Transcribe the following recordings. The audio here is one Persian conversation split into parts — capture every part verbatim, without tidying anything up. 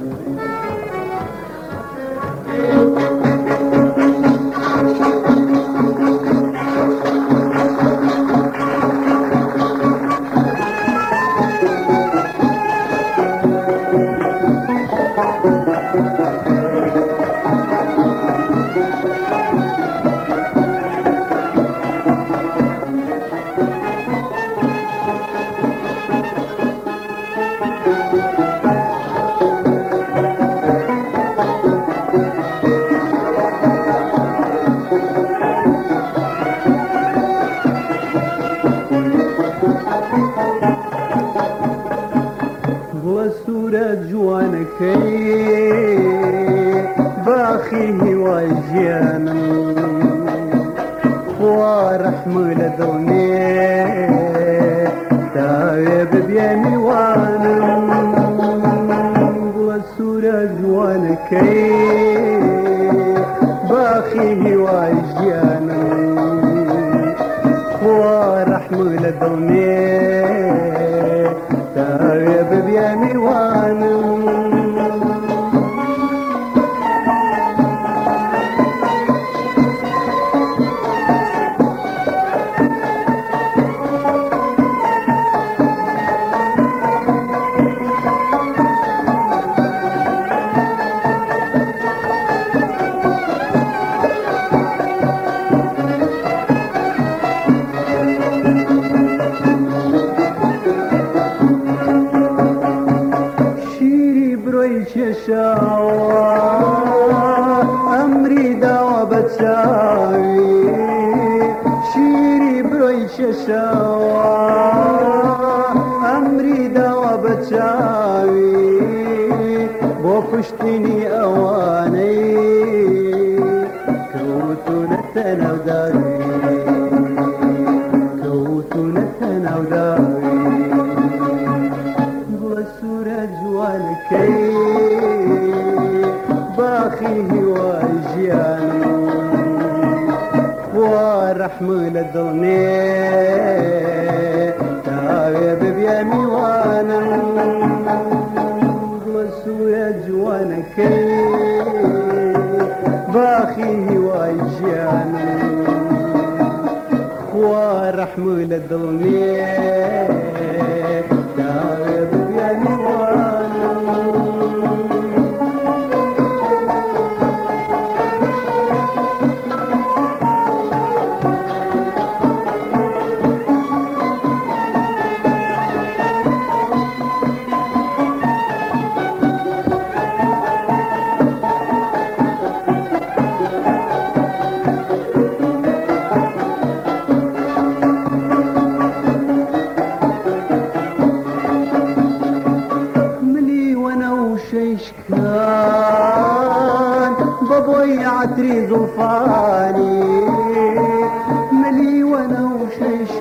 باخيه وجيانا ورحمل ظلمي تايب بيمي وانا والسورة جوانكي باخيه وجيانا ورحمل ظلمي تايب بيمي وانا شاوى أمري دعوة بتساوي شيري بريش شاوى أمري دعوة بتساوي بوفشتني أواني كوتو نتنا وداوي كوتو نتنا وداوي بوسورة جوانكي باخيه وجيان ورحمل ظلمي تايب بيمي وانا وسويا جوانكي باخيه وجيان ورحمل ظلمي تايب بيمي وانا كان بابوي عتري زلفاني ملي وانا وشيش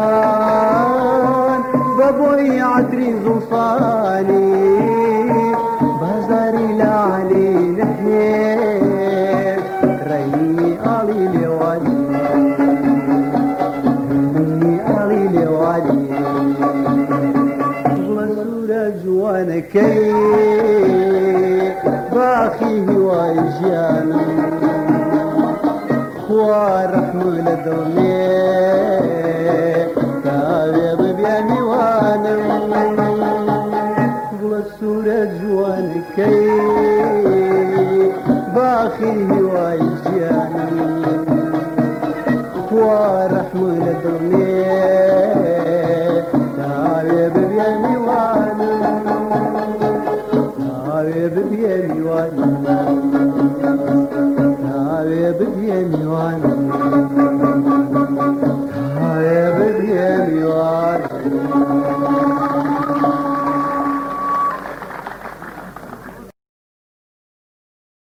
كان بابوي عتري زلفاني بازاري لعلي نحيف ريني علي لوالي ريني علي لوالي وسورة جوانكي باخيه وجيانا ورحمل ظلمي تايب بيمي وانا والسورة جوانكي باخيه وجيانا ورحمل ظلمي